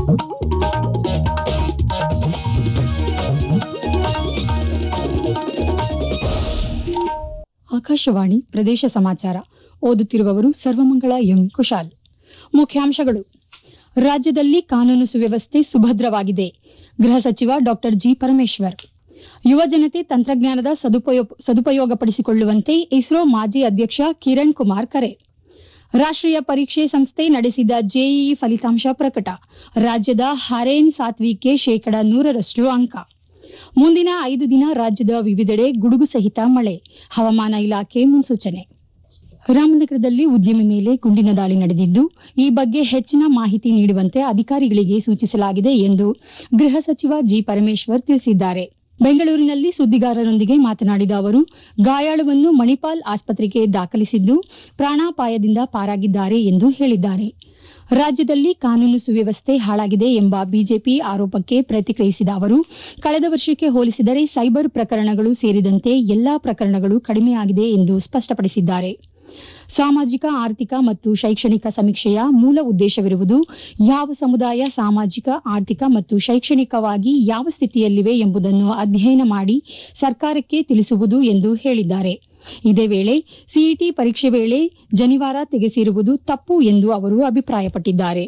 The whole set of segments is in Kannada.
ಆಕಾಶವಾಣಿ ಪ್ರದೇಶ ಸಮಾಚಾರ ಓದುತ್ತಿರುವವರು ಸರ್ವಮಂಗಳ ಎಂ ಕುಶಾಲ್. ಮುಖ್ಯಾಂಶಗಳು. ರಾಜ್ಯದಲ್ಲಿ ಕಾನೂನು ಸುವ್ಯವಸ್ಥೆ ಸುಭದ್ರವಾಗಿದೆ. ಗೃಹ ಸಚಿವ ಡಾ ಜಿ ಪರಮೇಶ್ವರ್. ಯುವ ಜನತೆ ತಂತ್ರಜ್ಞಾನದ ಸದುಪಯೋಗಪಡಿಸಿಕೊಳ್ಳುವಂತೆ ಇಸ್ರೋ ಮಾಜಿ ಅಧ್ಯಕ್ಷ ಕಿರಣ್ ಕುಮಾರ್ ಕರೆ. ರಾಷ್ಟೀಯ ಪರೀಕ್ಷೆ ಸಂಸ್ಥೆ ನಡೆಸಿದ ಜೆಇಇ ಫಲಿತಾಂಶ ಪ್ರಕಟ. ರಾಜ್ಯದ ಹರೇನ್ ಸಾತ್ವಿಕ್ಗೆ 100% ಅಂಕ. ಮುಂದಿನ 5 ದಿನ ರಾಜ್ಯದ ವಿವಿಧೆಡೆ ಗುಡುಗು ಸಹಿತ ಮಳೆ. ಹವಾಮಾನ ಇಲಾಖೆ ಮುನ್ಸೂಚನೆ. ರಾಮನಗರದಲ್ಲಿ ಉದ್ಯಮಿ ಮೇಲೆ ಗುಂಡಿನ ದಾಳಿ ನಡೆದಿದ್ದು, ಈ ಬಗ್ಗೆ ಹೆಚ್ಚಿನ ಮಾಹಿತಿ ನೀಡುವಂತೆ ಅಧಿಕಾರಿಗಳಿಗೆ ಸೂಚಿಸಲಾಗಿದೆ ಎಂದು ಗೃಹ ಸಚಿವ ಜಿ ಪರಮೇಶ್ವರ್ ತಿಳಿಸಿದ್ದಾರೆ. ಬೆಂಗಳೂರಿನಲ್ಲಿ ಸುದ್ದಿಗಾರರೊಂದಿಗೆ ಮಾತನಾಡಿದ ಅವರು, ಗಾಯಾಳುವನ್ನು ಮಣಿಪಾಲ್ ಆಸ್ಪತ್ರೆಗೆ ದಾಖಲಿಸಿದ್ದು, ಪ್ರಾಣಾಪಾಯದಿಂದ ಪಾರಾಗಿದ್ದಾರೆ ಎಂದು ಹೇಳಿದ್ದಾರೆ. ರಾಜ್ಯದಲ್ಲಿ ಕಾನೂನು ಸುವ್ಯವಸ್ಥೆ ಹಾಳಾಗಿದೆ ಎಂಬ ಬಿಜೆಪಿ ಆರೋಪಕ್ಕೆ ಪ್ರತಿಕ್ರಿಯಿಸಿದ ಅವರು, ಕಳೆದ ವರ್ಷಕ್ಕೆ ಹೋಲಿಸಿದರೆ ಸೈಬರ್ ಪ್ರಕರಣಗಳು ಸೇರಿದಂತೆ ಎಲ್ಲಾ ಪ್ರಕರಣಗಳು ಕಡಿಮೆಯಾಗಿದೆ ಎಂದು ಸ್ಪಷ್ಟಪಡಿಸಿದ್ದಾರೆ. ಸಾಮಾಜಿಕ, ಆರ್ಥಿಕ ಮತ್ತು ಶೈಕ್ಷಣಿಕ ಸಮೀಕ್ಷೆಯ ಮೂಲ ಉದ್ದೇಶವಿರುವುದು ಯಾವ ಸಮುದಾಯ ಸಾಮಾಜಿಕ, ಆರ್ಥಿಕ ಮತ್ತು ಶೈಕ್ಷಣಿಕವಾಗಿ ಯಾವ ಸ್ಥಿತಿಯಲ್ಲಿವೆ ಎಂಬುದನ್ನು ಅಧ್ಯಯನ ಮಾಡಿ ಸರ್ಕಾರಕ್ಕೆ ತಿಳಿಸುವುದು ಎಂದು ಹೇಳಿದ್ದಾರೆ. ಇದೇ ವೇಳೆ ಸಿಇಟಿ ಪರೀಕ್ಷೆ ವೇಳೆ ಜನಿವಾರ ತೆಗೆಸಿರುವುದು ತಪ್ಪು ಎಂದು ಅವರು ಅಭಿಪ್ರಾಯಪಟ್ಟಿದ್ದಾರೆ.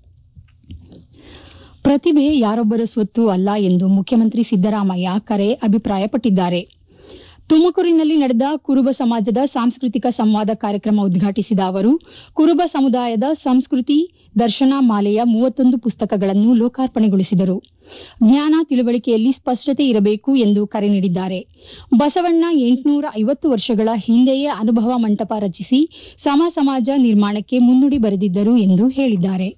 ಪ್ರತಿಭೆ ಯಾರೊಬ್ಬರ ಸ್ವತ್ತು ಅಲ್ಲ ಎಂದು ಮುಖ್ಯಮಂತ್ರಿ ಸಿದ್ದರಾಮಯ್ಯ ಅಭಿಪ್ರಾಯಪಟ್ಟಿದ್ದಾರೆ. ತುಮಕೂರಿನಲ್ಲಿ ನಡೆದ ಕುರುಬ ಸಮಾಜದ ಸಾಂಸ್ಕೃತಿಕ ಸಂವಾದ ಕಾರ್ಯಕ್ರಮ ಉದ್ಘಾಟಿಸಿದ ಅವರು, ಕುರುಬ ಸಮುದಾಯದ ಸಂಸ್ಕೃತಿ ದರ್ಶನ ಮಾಲೆಯ 31 ಪುಸ್ತಕಗಳನ್ನು ಲೋಕಾರ್ಪಣೆಗೊಳಿಸಿದರು. ಜ್ಞಾನ ತಿಳುವಳಿಕೆಯಲ್ಲಿ ಸ್ಪಷ್ಟತೆ ಇರಬೇಕು ಎಂದು ಕರೆ ನೀಡಿದ್ದಾರೆ. ಬಸವಣ್ಣ 850 ವರ್ಷಗಳ ಹಿಂದೆಯೇ ಅನುಭವ ಮಂಟಪ ರಚಿಸಿ ಸಮಾಜ ನಿರ್ಮಾಣಕ್ಕೆ ಮುನ್ನುಡಿ ಬರೆದಿದ್ದರು ಎಂದು ಹೇಳಿದ್ದಾರೆ.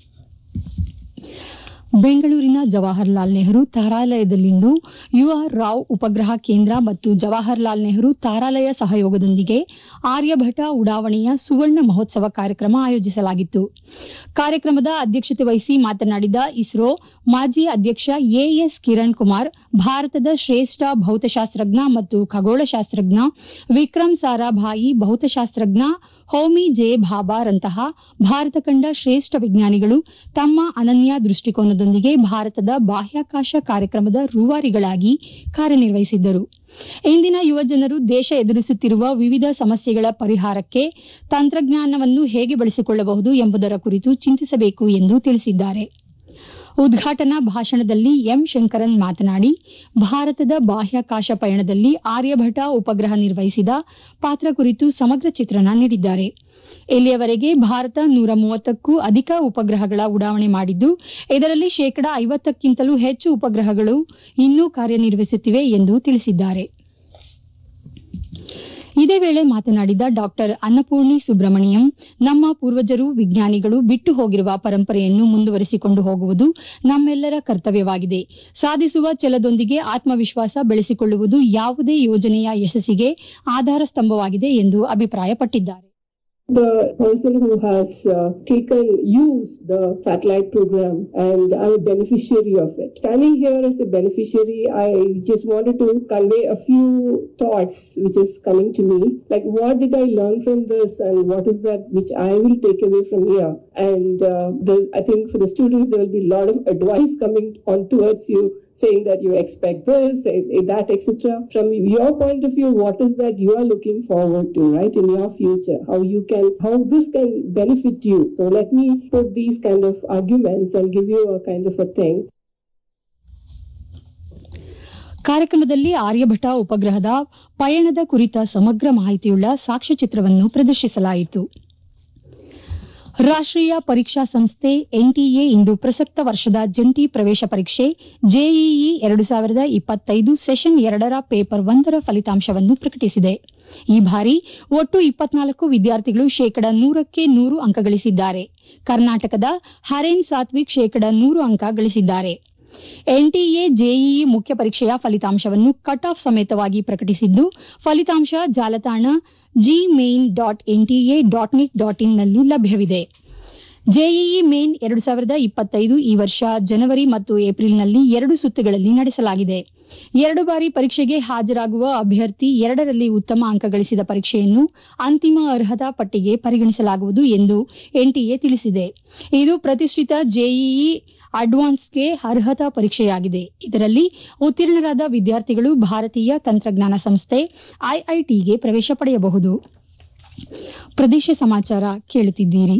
ಬೆಂಗಳೂರಿನ ಜವಾಹರಲಾಲ್ ನೆಹರು ತಾರಾಲಯದಲ್ಲಿಂದು ಯುಆರ್ ರಾವ್ ಉಪಗ್ರಹ ಕೇಂದ್ರ ಮತ್ತು ಜವಾಹರಲಾಲ್ ನೆಹರು ತಾರಾಲಯ ಸಹಯೋಗದೊಂದಿಗೆ ಆರ್ಯಭಟ ಉಡಾವಣೆಯ ಸುವರ್ಣ ಮಹೋತ್ಸವ ಕಾರ್ಯಕ್ರಮ ಆಯೋಜಿಸಲಾಗಿತ್ತು. ಕಾರ್ಯಕ್ರಮದ ಅಧ್ಯಕ್ಷತೆ ವಹಿಸಿ ಮಾತನಾಡಿದ ಇಸ್ರೋ ಮಾಜಿ ಅಧ್ಯಕ್ಷ ಎಎಸ್ ಕಿರಣ್ ಕುಮಾರ್, ಭಾರತದ ಶ್ರೇಷ್ಠ ಭೌತಶಾಸ್ತ್ರಜ್ಞ ಮತ್ತು ಖಗೋಳಶಾಸ್ತ್ರಜ್ಞ ವಿಕ್ರಮ್ ಸಾರಾಭಾಯಿ, ಭೌತಶಾಸ್ತ್ರಜ್ಞ ಹೋಮಿ ಜೆ ಭಾಭಾರಂತಹ ಭಾರತ ಕಂಡ ಶ್ರೇಷ್ಠ ವಿಜ್ಞಾನಿಗಳು ತಮ್ಮ ಅನನ್ಯ ದೃಷ್ಟಿಕೋನದೊಂದಿಗೆ ಭಾರತದ ಬಾಹ್ಯಾಕಾಶ ಕಾರ್ಯಕ್ರಮದ ರೂವಾರಿಗಳಾಗಿ ಕಾರ್ಯನಿರ್ವಹಿಸಿದ್ದರು. ಇಂದಿನ ಯುವಜನರು ದೇಶ ಎದುರಿಸುತ್ತಿರುವ ವಿವಿಧ ಸಮಸ್ಯೆಗಳ ಪರಿಹಾರಕ್ಕೆ ತಂತ್ರಜ್ಞಾನವನ್ನು ಹೇಗೆ ಬಳಸಿಕೊಳ್ಳಬಹುದು ಎಂಬುದರ ಕುರಿತು ಚಿಂತಿಸಬೇಕು ಎಂದು ತಿಳಿಸಿದ್ದಾರೆ. ಉದ್ಘಾಟನಾ ಭಾಷಣದಲ್ಲಿ ಎಂ ಶಂಕರನ್ ಮಾತನಾಡಿ, ಭಾರತದ ಬಾಹ್ಯಾಕಾಶ ಪಯಣದಲ್ಲಿ ಆರ್ಯಭಟ ಉಪಗ್ರಹ ನಿರ್ವಹಿಸಿದ ಪಾತ್ರ ಕುರಿತು ಸಮಗ್ರ ಚಿತ್ರಣ ನೀಡಿದ್ದಾರೆ. ಇಲ್ಲಿಯವರೆಗೆ ಭಾರತ 130ಕ್ಕೂ ಅಧಿಕ ಉಪಗ್ರಹಗಳ ಉಡಾವಣೆ ಮಾಡಿದ್ದು, ಇದರಲ್ಲಿ 50%ಕ್ಕಿಂತಲೂ ಹೆಚ್ಚು ಉಪಗ್ರಹಗಳು ಇನ್ನೂ ಕಾರ್ಯನಿರ್ವಹಿಸುತ್ತಿವೆ ಎಂದು ತಿಳಿಸಿದ್ದಾರೆ. ಇದೇ ವೇಳೆ ಮಾತನಾಡಿದ ಡಾ ಅನ್ನಪೂರ್ಣಿ ಸುಬ್ರಮಣಿಯಂ, ನಮ್ಮ ಪೂರ್ವಜರು ವಿಜ್ಞಾನಿಗಳು ಬಿಟ್ಟು ಹೋಗಿರುವ ಪರಂಪರೆಯನ್ನು ಮುಂದುವರಿಸಿಕೊಂಡು ಹೋಗುವುದು ನಮ್ಮೆಲ್ಲರ ಕರ್ತವ್ಯವಾಗಿದೆ. ಸಾಧಿಸುವ ಛಲದೊಂದಿಗೆ ಆತ್ಮವಿಶ್ವಾಸ ಬೆಳೆಸಿಕೊಳ್ಳುವುದು ಯಾವುದೇ ಯೋಜನೆಯ ಯಶಸ್ಸಿಗೆ ಆಧಾರ ಸ್ತಂಭವಾಗಿದೆ ಎಂದು ಅಭಿಪ್ರಾಯಪಟ್ಟಿದ್ದಾರೆ. The person who has used the satellite program, and I'm a beneficiary of it. Standing here as a beneficiary, I just wanted to convey a few thoughts which is coming to me. Like, what did I learn from this, and what is that which I will take away from here? And I think for the students, there will be a lot of advice coming on towards you, saying that you expect this, that, etc. From your point of view, what is that you are looking forward to, right, in your future? How this can benefit you? So let me put these kind of arguments and give you a kind of a thing. ಕಾರ್ಯಕ್ರಮದಲ್ಲಿ ಆರ್ಯಭಟ ಉಪಗ್ರಹದ ಪಯಣದ ಕುರಿತ ಸಮಗ್ರ ಮಾಹಿತಿಯುಳ್ಳ ಸಾಕ್ಷ್ಯಚಿತ್ರವನ್ನು ಪ್ರದರ್ಶಿಸಲಾಯಿತು. ರಾಷ್ಟೀಯ ಪರೀಕ್ಷಾ ಸಂಸ್ಥೆ ಎನ್ಟಿಎ ಇಂದು ಪ್ರಸಕ್ತ ವರ್ಷದ ಜಂಟಿ ಪ್ರವೇಶ ಪರೀಕ್ಷೆ ಜೆಇಇ 2025 ಸೆಷನ್ 2ರ ಪೇಪರ್ 1ರ ಫಲಿತಾಂಶವನ್ನು ಪ್ರಕಟಿಸಿದೆ. ಈ ಬಾರಿ ಒಟ್ಟು 24 ವಿದ್ಯಾರ್ಥಿಗಳು 100ಕ್ಕೆ 100 ಅಂಕ ಗಳಿಸಿದ್ದಾರೆ. ಕರ್ನಾಟಕದ ಹರೇನ್ ಸಾತ್ವಿಕ್ 100 ಅಂಕ ಗಳಿಸಿದ್ದಾರೆ. ಎನ್ಟಿಎ ಜೆಇಇ ಮುಖ್ಯ ಪರೀಕ್ಷೆಯ ಫಲಿತಾಂಶವನ್ನು ಕಟ್ ಆಫ್ ಸಮೇತವಾಗಿ ಪ್ರಕಟಿಸಿದ್ದು, ಫಲಿತಾಂಶ ಜಾಲತಾಣ gmain.nta.nic.in ನಲ್ಲಿ ಲಭ್ಯವಿದೆ. ಜೆಇಇ ಮೇನ್ 2025 ಈ ವರ್ಷ ಜನವರಿ ಮತ್ತು ಏಪ್ರಿಲ್ನಲ್ಲಿ 2 ಸುತ್ತುಗಳಲ್ಲಿ ನಡೆಸಲಾಗಿದೆ. 2 ಬಾರಿ ಪರೀಕ್ಷೆಗೆ ಹಾಜರಾಗುವ ಅಭ್ಯರ್ಥಿ 2ರಲ್ಲಿ ಉತ್ತಮ ಅಂಕ ಗಳಿಸಿದ ಪರೀಕ್ಷೆಯನ್ನು ಅಂತಿಮ ಅರ್ಹತಾ ಪಟ್ಟಿಗೆ ಪರಿಗಣಿಸಲಾಗುವುದು ಎಂದು ಎನ್ಟಿಎ ತಿಳಿಸಿದೆ. ಇದು ಪ್ರತಿಷ್ಠಿತ ಜೆಇಇ ಅಡ್ವಾನ್ಸ್ಗೆ ಅರ್ಹತಾ ಪರೀಕ್ಷೆಯಾಗಿದೆ. ಇದರಲ್ಲಿ ಉತ್ತೀರ್ಣರಾದ ವಿದ್ಯಾರ್ಥಿಗಳು ಭಾರತೀಯ ತಂತ್ರಜ್ಞಾನ ಸಂಸ್ಥೆ ಐಐಟಿಗೆ ಪ್ರವೇಶ ಪಡೆಯಬಹುದು. ಪ್ರದೇಶ ಸಮಾಚಾರ ಕೇಳುತ್ತಿದ್ದೀರಿ.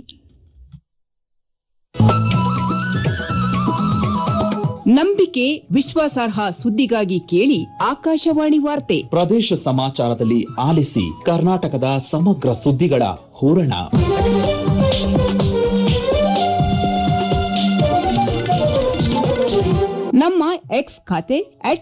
ನಂಬಿಕೆ, ವಿಶ್ವಾಸಾರ್ಹ ಸುದ್ದಿಗಾಗಿ ಕೇಳಿ ಆಕಾಶವಾಣಿ ವಾರ್ತೆ. ಪ್ರದೇಶ ಸಮಾಚಾರದಲ್ಲಿ ಆಲಿಸಿ ಕರ್ನಾಟಕದ ಸಮಗ್ರ ಸುದ್ದಿಗಳ ಹೂರಣ. ನಮ್ಮ ಎಕ್ಸ್ ಖಾತೆ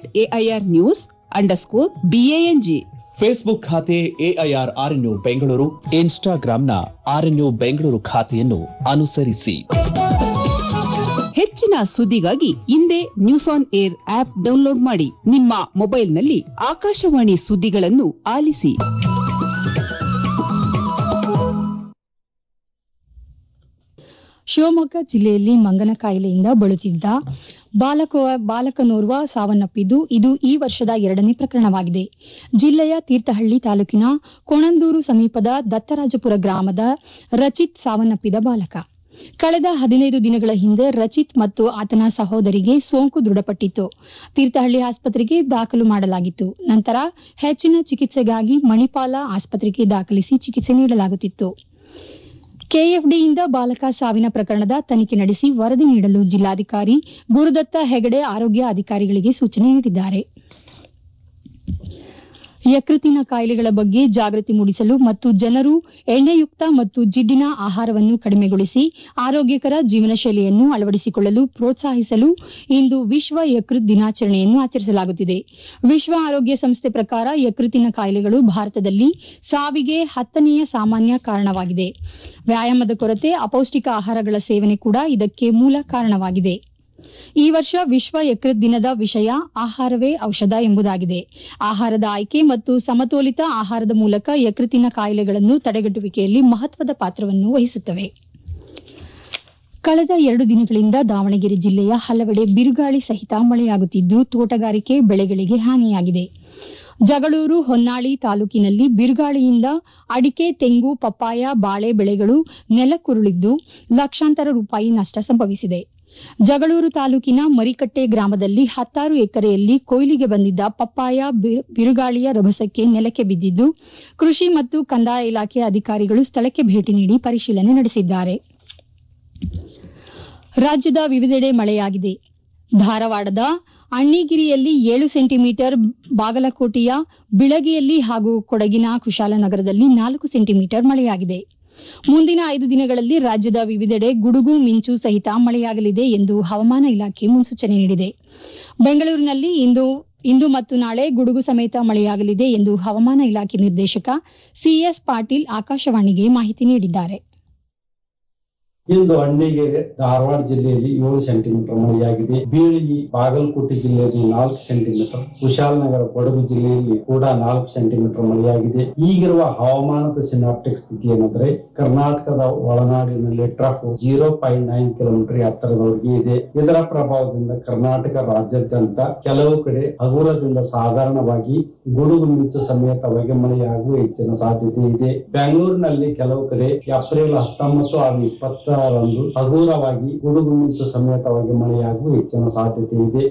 @AIR_News_BANG, ಫೇಸ್ಬುಕ್ ಖಾತೆ AIR_RNU ಬೆಂಗಳೂರು, ಇನ್ಸ್ಟಾಗ್ರಾಂನ RNU ಬೆಂಗಳೂರು ಖಾತೆಯನ್ನು ಅನುಸರಿಸಿ. ಹೆಚ್ಚಿನ ಸುದ್ದಿಗಾಗಿ ಹಿಂದೆ news on air app download ಮಾಡಿ. ನಿಮ್ಮ ಮೊಬೈಲ್ನಲ್ಲಿ ಆಕಾಶವಾಣಿ ಸುದ್ದಿಗಳನ್ನು ಆಲಿಸಿ. ಶಿವಮೊಗ್ಗ ಜಿಲ್ಲೆಯಲ್ಲಿ ಮಂಗನ ಕಾಯಿಲೆಯಿಂದ ಬಳಲುತ್ತಿದ್ದ ಬಾಲಕನೋರ್ವ ಸಾವನ್ನಪ್ಪಿದ್ದು, ಇದು ಈ ವರ್ಷದ 2ನೇ ಪ್ರಕರಣವಾಗಿದೆ. ಜಿಲ್ಲೆಯ ತೀರ್ಥಹಳ್ಳಿ ತಾಲೂಕಿನ ಕೋಣಂದೂರು ಸಮೀಪದ ದತ್ತರಾಜಪುರ ಗ್ರಾಮದ ರಚಿತ್ ಸಾವನ್ನಪ್ಪಿದ ಬಾಲಕ. ಕಳೆದ 15 ದಿನಗಳ ಹಿಂದೆ ರಚಿತ್ ಮತ್ತು ಆತನ ಸಹೋದರಿಗೆ ಸೋಂಕು ದೃಢಪಟ್ಟಿತ್ತು. ತೀರ್ಥಹಳ್ಳಿ ಆಸ್ಪತ್ರೆಗೆ ದಾಖಲು ಮಾಡಲಾಗಿತ್ತು. ನಂತರ ಹೆಚ್ಚಿನ ಚಿಕಿತ್ಸೆಗಾಗಿ ಮಣಿಪಾಲ ಆಸ್ಪತ್ರೆಗೆ ದಾಖಲಿಸಿ ಚಿಕಿತ್ಸೆ ನೀಡಲಾಗುತ್ತಿತ್ತು. ಕೆಎಫ್ಡಿಯಿಂದ ಬಾಲಕ ಸಾವಿನ ಪ್ರಕರಣದ ತನಿಖೆ ನಡೆಸಿ ವರದಿ ನೀಡಲು ಜಿಲ್ಲಾಧಿಕಾರಿ ಗುರುದತ್ತ ಹೆಗಡೆ ಆರೋಗ್ಯ ಅಧಿಕಾರಿಗಳಿಗೆ ಸೂಚನೆ ನೀಡಿದ್ದಾರೆ. ಯಕೃತ್ತಿನ ಕಾಯಿಲೆಗಳ ಬಗ್ಗೆ ಜಾಗೃತಿ ಮೂಡಿಸಲು ಮತ್ತು ಜನರು ಎಣ್ಣೆಯುಕ್ತ ಮತ್ತು ಜಿಡ್ಡಿನ ಆಹಾರವನ್ನು ಕಡಿಮೆಗೊಳಿಸಿ ಆರೋಗ್ಯಕರ ಜೀವನ ಶೈಲಿಯನ್ನು ಅಳವಡಿಸಿಕೊಳ್ಳಲು ಪ್ರೋತ್ಸಾಹಿಸಲು ಇಂದು ವಿಶ್ವ ಯಕೃತ್ ದಿನಾಚರಣೆಯನ್ನು ಆಚರಿಸಲಾಗುತ್ತಿದೆ. ವಿಶ್ವ ಆರೋಗ್ಯ ಸಂಸ್ಥೆ ಪ್ರಕಾರ ಯಕೃತ್ತಿನ ಕಾಯಿಲೆಗಳು ಭಾರತದಲ್ಲಿ ಸಾವಿಗೆ 10ನೇ ಸಾಮಾನ್ಯ ಕಾರಣವಾಗಿದೆ. ವ್ಯಾಯಾಮದ ಕೊರತೆ, ಅಪೌಷ್ಟಿಕ ಆಹಾರಗಳ ಸೇವನೆ ಕೂಡ ಇದಕ್ಕೆ ಮೂಲ ಕಾರಣವಾಗಿದೆ. ಈ ವರ್ಷ ವಿಶ್ವ ಯಕೃತ್ ದಿನದ ವಿಷಯ ಆಹಾರವೇ ಔಷಧ ಎಂಬುದಾಗಿದೆ. ಆಹಾರದ ಆಯ್ಕೆ ಮತ್ತು ಸಮತೋಲಿತ ಆಹಾರದ ಮೂಲಕ ಯಕೃತ್ತಿನ ಕಾಯಿಲೆಗಳನ್ನು ತಡೆಗಟ್ಟುವಿಕೆಯಲ್ಲಿ ಮಹತ್ವದ ಪಾತ್ರವನ್ನು ವಹಿಸುತ್ತವೆ. ಕಳೆದ 2 ದಿನಗಳಿಂದ ದಾವಣಗೆರೆ ಜಿಲ್ಲೆಯ ಹಲವೆಡೆ ಬಿರುಗಾಳಿ ಸಹಿತ ಮಳೆಯಾಗುತ್ತಿದ್ದು, ತೋಟಗಾರಿಕೆ ಬೆಳೆಗಳಿಗೆ ಹಾನಿಯಾಗಿದೆ. ಜಗಳೂರು, ಹೊನ್ನಾಳಿ ತಾಲೂಕಿನಲ್ಲಿ ಬಿರುಗಾಳಿಯಿಂದ ಅಡಿಕೆ, ತೆಂಗು, ಪಪ್ಪಾಯ, ಬಾಳೆ ಬೆಳೆಗಳು ನೆಲಕ್ಕುರುಳಿದ್ದು ಲಕ್ಷಾಂತರ ರೂಪಾಯಿ ನಷ್ಟ ಸಂಭವಿಸಿದೆ. ಜಗಳೂರು ತಾಲೂಕಿನ ಮರಿಕಟ್ಟೆ ಗ್ರಾಮದಲ್ಲಿ 10 ಎಕರೆಯಲ್ಲಿ ಕೊಯ್ಲಿಗೆ ಬಂದಿದ್ದ ಪಪ್ಪಾಯ ಬಿರುಗಾಳಿಯ ರಭಸಕ್ಕೆ ನೆಲಕ್ಕೆ ಬಿದ್ದಿದ್ದು, ಕೃಷಿ ಮತ್ತು ಕಂದಾಯ ಇಲಾಖೆ ಅಧಿಕಾರಿಗಳು ಸ್ಥಳಕ್ಕೆ ಭೇಟಿ ನೀಡಿ ಪರಿಶೀಲನೆ ನಡೆಸಿದ್ದಾರೆ. ರಾಜ್ಯದ ವಿವಿಧೆಡೆ ಮಳೆಯಾಗಿದೆ. ಧಾರವಾಡದ ಅಣ್ಣಿಗಿರಿಯಲ್ಲಿ 7 ಸೆಂಟಿಮೀಟರ್, ಬಾಗಲಕೋಟೆಯ ಬಿಳಗಿಯಲ್ಲಿ ಹಾಗೂ ಕೊಡಗಿನ ಕುಶಾಲನಗರದಲ್ಲಿ 4 ಸೆಂಟಿಮೀಟರ್ ಮಳೆಯಾಗಿದೆ. ಮುಂದಿನ 5 ದಿನಗಳಲ್ಲಿ ರಾಜ್ಯದ ವಿವಿಧೆಡೆ ಗುಡುಗು ಮಿಂಚು ಸಹಿತ ಮಳೆಯಾಗಲಿದೆ ಎಂದು ಹವಾಮಾನ ಇಲಾಖೆ ಮುನ್ಸೂಚನೆ ನೀಡಿದೆ. ಬೆಂಗಳೂರಿನಲ್ಲಿ ಇಂದು ಮತ್ತು ನಾಳೆ ಗುಡುಗು ಸಮೇತ ಮಳೆಯಾಗಲಿದೆ ಎಂದು ಹವಾಮಾನ ಇಲಾಖೆ ನಿರ್ದೇಶಕ ಸಿಎಸ್ ಪಾಟೀಲ್ ಆಕಾಶವಾಣಿಗೆ ಮಾಹಿತಿ ನೀಡಿದ್ದಾರೆ. ಇಂದು ಅಣ್ಣಿಗೆರೆ, ಧಾರವಾಡ ಜಿಲ್ಲೆಯಲ್ಲಿ 7 ಸೆಂಟಿಮೀಟರ್ ಮಳೆಯಾಗಿದೆ. ಬೀಳಗಿ, ಬಾಗಲಕೋಟೆ ಜಿಲ್ಲೆಯಲ್ಲಿ 4 ಸೆಂಟಿಮೀಟರ್, ಕುಶಾಲನಗರ, ಕೊಡಗು ಜಿಲ್ಲೆಯಲ್ಲಿ ಕೂಡ 4 ಸೆಂಟಿಮೀಟರ್ ಮಳೆಯಾಗಿದೆ. ಈಗಿರುವ ಹವಾಮಾನದ ಸಿನಾಪ್ಟಿಕ್ ಸ್ಥಿತಿ ಏನಂದ್ರೆ, ಕರ್ನಾಟಕದ ಒಳನಾಡಿನಲ್ಲಿ ಟ್ರಫ್ 0.9 ಕಿಲೋಮೀಟರ್ ಎತ್ತರದವರೆಗೆ ಇದೆ. ಇದರ ಪ್ರಭಾವದಿಂದ ಕರ್ನಾಟಕ ರಾಜ್ಯಾದ್ಯಂತ ಕೆಲವು ಕಡೆ ಹಗುರದಿಂದ ಸಾಧಾರಣವಾಗಿ ಗುಡುಗು ಮಿಂಚು ಸಮೇತವಾಗಿ ಮಳೆಯಾಗುವ ಹೆಚ್ಚಿನ ಸಾಧ್ಯತೆ ಇದೆ. ಬೆಂಗಳೂರಿನಲ್ಲಿ ಕೆಲವು ಕಡೆ ಏಪ್ರಿಲ್ 19 ಹಾಗೂ 20ರಂದು ಹಗುರವಾಗಿ ಗುಡುಗು ಮಿಂಚು ಸಮೇತವಾಗಿ ಮಳೆಯಾಗುವ ಹೆಚ್ಚಿನ ಸಾಧ್ಯತೆ ಇದೆ.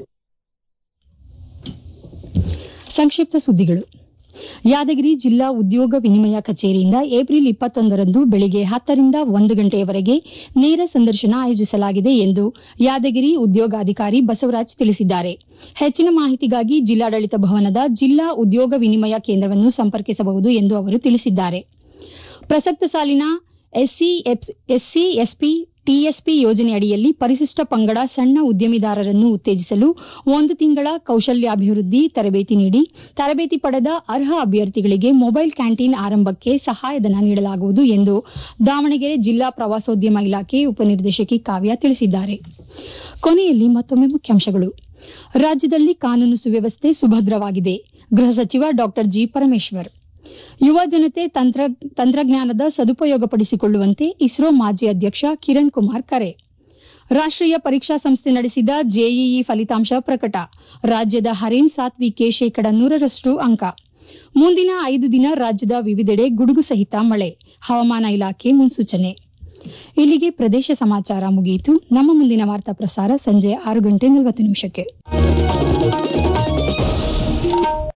ಸಂಕ್ಷಿಪ್ತ ಸುದ್ದಿಗಳು. ಯಾದಗಿರಿ ಜಿಲ್ಲಾ ಉದ್ಯೋಗ ವಿನಿಮಯ ಕಚೇರಿಯಿಂದ ಏಪ್ರಿಲ್ 21ರಂದು ಬೆಳಗ್ಗೆ 10 ರಿಂದ 1 ಗಂಟೆಯವರೆಗೆ ನೇರ ಸಂದರ್ಶನ ಆಯೋಜಿಸಲಾಗಿದೆ ಎಂದು ಯಾದಗಿರಿ ಉದ್ಯೋಗಾಧಿಕಾರಿ ಬಸವರಾಜ್ ತಿಳಿಸಿದ್ದಾರೆ. ಹೆಚ್ಚಿನ ಮಾಹಿತಿಗಾಗಿ ಜಿಲ್ಲಾಡಳಿತ ಭವನದ ಜಿಲ್ಲಾ ಉದ್ಯೋಗ ವಿನಿಮಯ ಕೇಂದ್ರವನ್ನು ಸಂಪರ್ಕಿಸಬಹುದು ಎಂದು ಅವರು ತಿಳಿಸಿದ್ದಾರೆ. ಪ್ರಸಕ್ತ ಸಾಲಿನ ಎಸ್ಸಿ, ಎಸ್ಪಿ, ಟಿಎಸ್ಪಿ ಯೋಜನೆ ಅಡಿಯಲ್ಲಿ ಪರಿಶಿಷ್ಟ ಪಂಗಡ ಸಣ್ಣ ಉದ್ಯಮಿದಾರರನ್ನು ಉತ್ತೇಜಿಸಲು 1 ತಿಂಗಳ ಕೌಶಲ್ಯಾಭಿವೃದ್ಧಿ ತರಬೇತಿ ನೀಡಿ ತರಬೇತಿ ಪಡೆದ ಅರ್ಹ ಅಭ್ಯರ್ಥಿಗಳಿಗೆ ಮೊಬೈಲ್ ಕ್ಯಾಂಟೀನ್ ಆರಂಭಕ್ಕೆ ಸಹಾಯಧನ ನೀಡಲಾಗುವುದು ಎಂದು ದಾವಣಗೆರೆ ಜಿಲ್ಲಾ ಪ್ರವಾಸೋದ್ಯಮ ಇಲಾಖೆ ಉಪನಿರ್ದೇಶಕಿ ಕಾವ್ಯ ತಿಳಿಸಿದ್ದಾರೆ. ಕೊನೆಯಲ್ಲಿ ಮತ್ತೊಮ್ಮೆ ಮುಖ್ಯಾಂಶಗಳು. ರಾಜ್ಯದಲ್ಲಿ ಕಾನೂನು ಸುವ್ಯವಸ್ಥೆ ಸುಭದ್ರವಾಗಿದೆ. ಗೃಹ ಸಚಿವ ಡಾ ಜಿ. ಪರಮೇಶ್ವರ್. ಯುವ ಜನತೆ ತಂತ್ರಜ್ಞಾನದ ಸದುಪಯೋಗಪಡಿಸಿಕೊಳ್ಳುವಂತೆ ಇಸ್ರೋ ಮಾಜಿ ಅಧ್ಯಕ್ಷ ಕಿರಣ್ ಕುಮಾರ್ ಕರೆ. ರಾಷ್ಟೀಯ ಪರೀಕ್ಷಾ ಸಂಸ್ಥೆ ನಡೆಸಿದ ಜೆಇಇ ಫಲಿತಾಂಶ ಪ್ರಕಟ. ರಾಜ್ಯದ ಹರೇನ್ ಸಾತ್ವಿಕ್ಗೆ 100% ಅಂಕ. ಮುಂದಿನ 5 ದಿನ ರಾಜ್ಯದ ವಿವಿಧೆಡೆ ಗುಡುಗು ಸಹಿತ ಮಳೆ. ಹವಾಮಾನ ಇಲಾಖೆ ಮುನ್ಸೂಚನೆ. ಇಲ್ಲಿಗೆ ಪ್ರದೇಶ ಸಮಾಚಾರ ಮುಗಿಯಿತು. ನಮ್ಮ ಮುಂದಿನ ವಾರ್ತಾ ಪ್ರಸಾರ ಸಂಜೆ 6:40 ನಿಮಿಷಕ್ಕೆ.